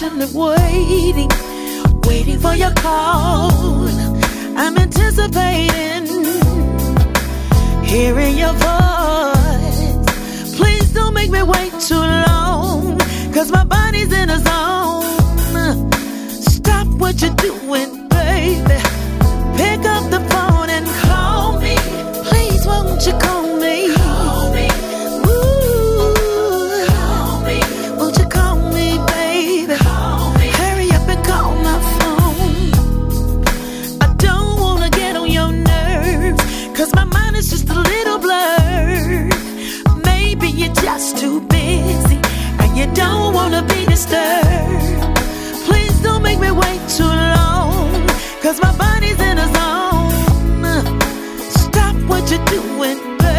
patiently waiting for your call. I'm anticipating hearing your voice. Please don't make me wait too long, 'cause my body's in a zone. Stop what you're doing, baby. Pick up the phone and call me. Please, won't you call me? Call me. Ooh, call me. Won't you call me, baby? Call me. Hurry up and call my phone. I don't wanna get on your nerves, 'cause my mind is just a little blurred. Maybe you're just too busy and you don't wanna be disturbed. Please don't make me wait too long, 'cause my body's in a zone.